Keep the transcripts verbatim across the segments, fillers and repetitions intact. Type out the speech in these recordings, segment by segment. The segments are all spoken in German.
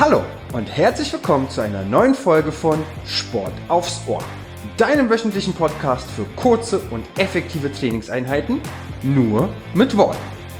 Hallo und herzlich willkommen zu einer neuen Folge von Sport aufs Ohr, deinem wöchentlichen Podcast für kurze und effektive Trainingseinheiten, nur mit Worten.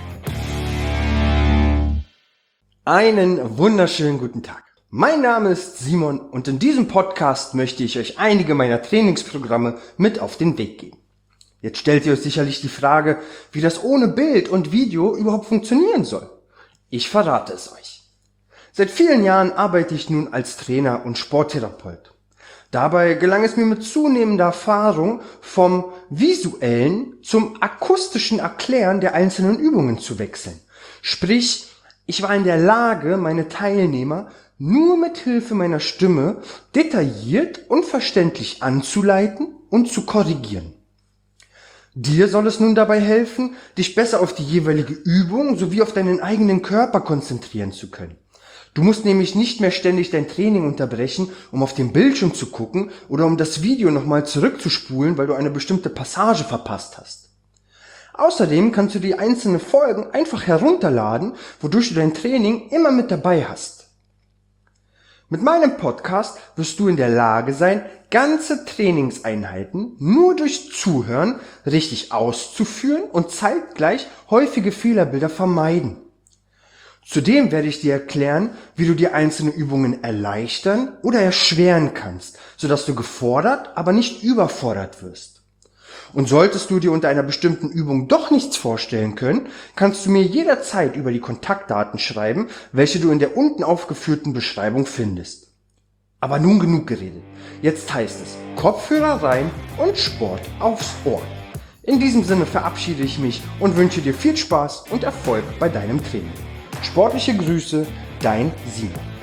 Einen wunderschönen guten Tag. Mein Name ist Simon und in diesem Podcast möchte ich euch einige meiner Trainingsprogramme mit auf den Weg geben. Jetzt stellt ihr euch sicherlich die Frage, wie das ohne Bild und Video überhaupt funktionieren soll. Ich verrate es euch. Seit vielen Jahren arbeite ich nun als Trainer und Sporttherapeut. Dabei gelang es mir mit zunehmender Erfahrung vom visuellen zum akustischen Erklären der einzelnen Übungen zu wechseln. Sprich, ich war in der Lage, meine Teilnehmer nur mit Hilfe meiner Stimme detailliert und verständlich anzuleiten und zu korrigieren. Dir soll es nun dabei helfen, dich besser auf die jeweilige Übung sowie auf deinen eigenen Körper konzentrieren zu können. Du musst nämlich nicht mehr ständig dein Training unterbrechen, um auf den Bildschirm zu gucken oder um das Video nochmal zurückzuspulen, weil du eine bestimmte Passage verpasst hast. Außerdem kannst du die einzelnen Folgen einfach herunterladen, wodurch du dein Training immer mit dabei hast. Mit meinem Podcast wirst du in der Lage sein, ganze Trainingseinheiten nur durch Zuhören richtig auszuführen und zeitgleich häufige Fehlerbilder vermeiden. Zudem werde ich dir erklären, wie du dir einzelne Übungen erleichtern oder erschweren kannst, sodass du gefordert, aber nicht überfordert wirst. Und solltest du dir unter einer bestimmten Übung doch nichts vorstellen können, kannst du mir jederzeit über die Kontaktdaten schreiben, welche du in der unten aufgeführten Beschreibung findest. Aber nun genug geredet. Jetzt heißt es Kopfhörer rein und Sport aufs Ohr. In diesem Sinne verabschiede ich mich und wünsche dir viel Spaß und Erfolg bei deinem Training. Sportliche Grüße, dein Simon.